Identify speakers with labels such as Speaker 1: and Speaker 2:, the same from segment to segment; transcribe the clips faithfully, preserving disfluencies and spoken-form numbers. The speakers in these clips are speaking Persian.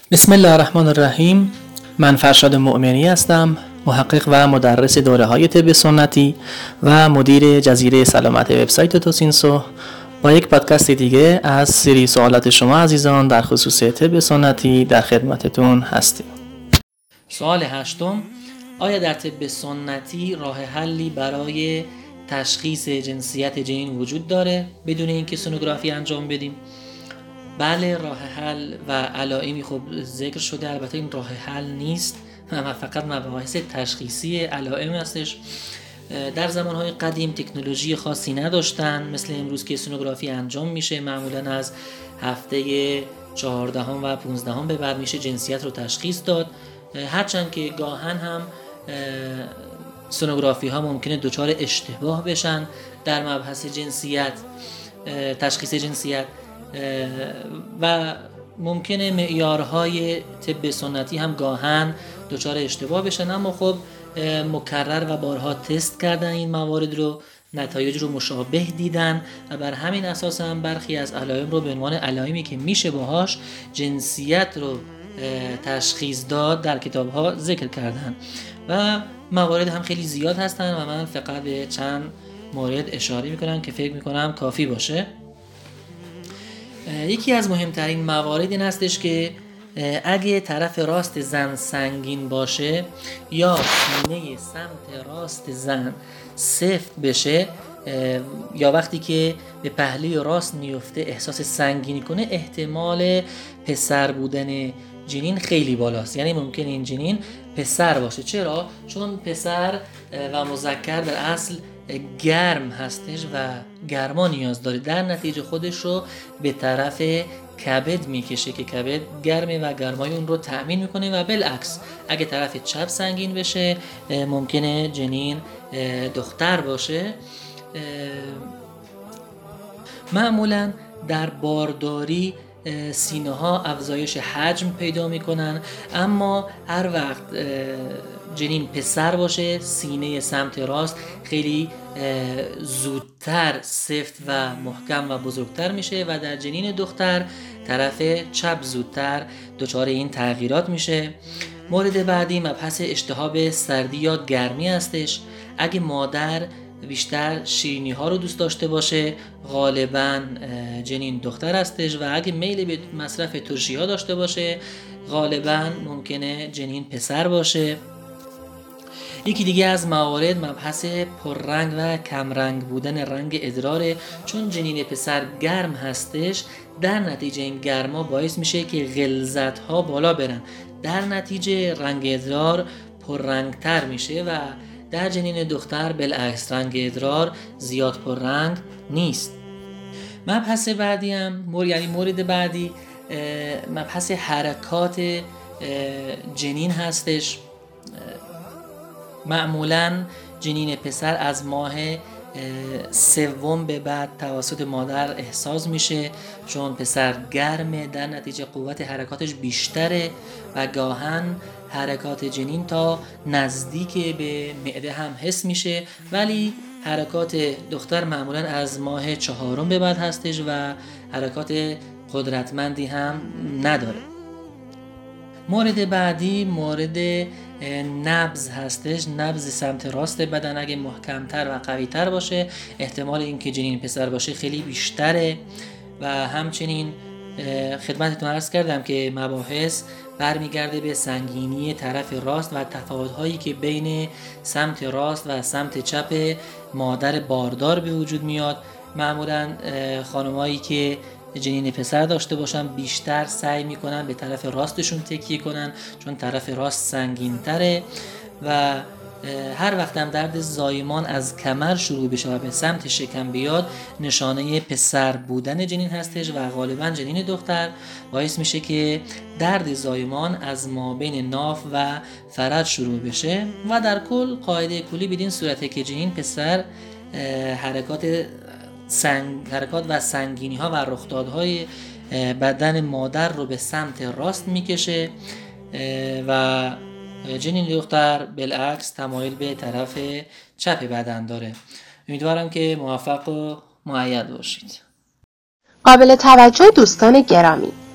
Speaker 1: بسم الله الرحمن الرحیم. من فرشاد مؤمنی هستم، محقق و مدرس دوره‌های طب سنتی و مدیر جزیره سلامت وبسایت توسینسو. با یک پادکست دیگه از سری سوالات شما عزیزان در خصوص طب سنتی در خدمتتون هستیم. سوال هشتم: آیا در طب سنتی راه حلی برای تشخیص جنسیت جنین وجود داره بدون اینکه سونوگرافی انجام بدیم؟ بله، راه حل و علائمی خب ذکر شده. البته این راه حل نیست و فقط مباحث تشخیصی علائم هستش. در زمانهای قدیم تکنولوژی خاصی نداشتن مثل امروز که سونوگرافی انجام میشه. معمولا از هفته چهاردهم و پونزدهم به بعد میشه جنسیت رو تشخیص داد، هرچند که گاهن هم سونوگرافی ها ممکنه دچار اشتباه بشن در مبحث جنسیت، تشخیص جنسیت، و ممکنه معیارهای طب سنتی هم گاهن دچار اشتباه بشن، اما خب مکرر و بارها تست کردن این موارد رو، نتایج رو مشابه دیدن و بر همین اساس هم برخی از علائم رو به عنوان علائمی که میشه باهاش جنسیت رو تشخیص داد در کتاب‌ها ذکر کردن و موارد هم خیلی زیاد هستن و من فقط به چند مورد اشاره میکنم که فکر میکنم کافی باشه. یکی از مهمترین موارد این هستش که اگه طرف راست زن سنگین باشه یا سینه سمت راست زن سفت بشه یا وقتی که به پهلوی راست میفته احساس سنگینی کنه، احتمال پسر بودن جنین خیلی بالاست. یعنی ممکن این جنین پسر باشه. چرا؟ چون پسر و مذکر در اصل گرم هستش و گرما نیاز داره، در نتیجه خودش رو به طرف کبد میکشه که کبد گرمه و گرمای اون رو تأمین میکنه و بالعکس اگه طرف چپ سنگین بشه ممکنه جنین دختر باشه. معمولا در بارداری سینه ها افزایش حجم پیدا میکنن، اما هر وقت جنین پسر باشه سینه سمت راست خیلی زودتر سفت و محکم و بزرگتر میشه و در جنین دختر طرف چپ زودتر دچار این تغییرات میشه. مورد بعدی مبحث التهاب سردی یا گرمی هستش. اگه مادر بیشتر شیرینی ها رو دوست داشته باشه غالباً جنین دختر هستش و اگه میل به مصرف ترشی ها داشته باشه غالباً ممکنه جنین پسر باشه. یکی دیگه از موارد مبحث پررنگ و کمرنگ بودن رنگ ادراره. چون جنین پسر گرم هستش در نتیجه این گرما باعث میشه که غلظت ها بالا برن، در نتیجه رنگ ادرار پررنگتر میشه و در جنین دختر بالعکس رنگ ادرار زیاد پررنگ نیست. مبحث بعدی هم مور یعنی مورد بعدی مبحث حرکات جنین هستش. معمولاً جنین پسر از ماه سوم به بعد توسط مادر احساس میشه چون پسر گرمه، در نتیجه قوت حرکاتش بیشتره و گاهن حرکات جنین تا نزدیک به معده هم حس میشه، ولی حرکات دختر معمولاً از ماه چهارم به بعد هستش و حرکات قدرتمندی هم نداره. مورد بعدی مورد نبض هستش. نبض سمت راست بدن اگه محکمتر و قویتر باشه احتمال اینکه جنین پسر باشه خیلی بیشتره و همچنین خدمتتون عرض کردم که مباحث برمیگرده به سنگینی طرف راست و تفاوت‌هایی که بین سمت راست و سمت چپ مادر باردار به وجود میاد. معمولاً خانمایی که جنین پسر داشته باشن بیشتر سعی میکنن به طرف راستشون تکیه کنن چون طرف راست سنگین تره و هر وقت هم درد زایمان از کمر شروع بشه و به سمت شکم بیاد نشانه پسر بودن جنین هستش و غالبا جنین دختر باعث میشه که درد زایمان از مابین ناف و فرج شروع بشه و در کل قاعده کلی بدین صورته که جنین پسر حرکات سنگ حرکات و سنگینی ها و رخدادهای بدن مادر رو به سمت راست میکشه و جنین دختر بالعکس تمایل به طرف چپ بدن داره. امیدوارم که موفق و مؤید باشید.
Speaker 2: قابل توجه دوستان گرامی،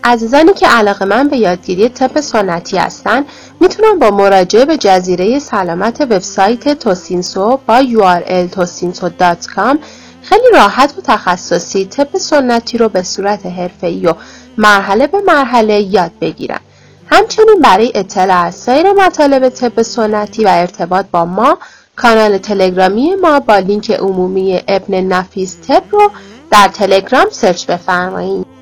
Speaker 2: عزیزانی که علاقه‌مند به یادگیری طب سنتی هستند میتونن با مراجعه به جزیره سلامت وبسایت توسینسو با یو آر ال توسینسو دات کام خیلی راحت و تخصصی طب سنتی رو به صورت حرفه‌ای و مرحله به مرحله یاد بگیرن. همچنین برای اطلاع از سایر مطالب طب سنتی و ارتباط با ما، کانال تلگرامی ما با لینک عمومی ابن نفیس طب رو در تلگرام سرچ بفرمایید.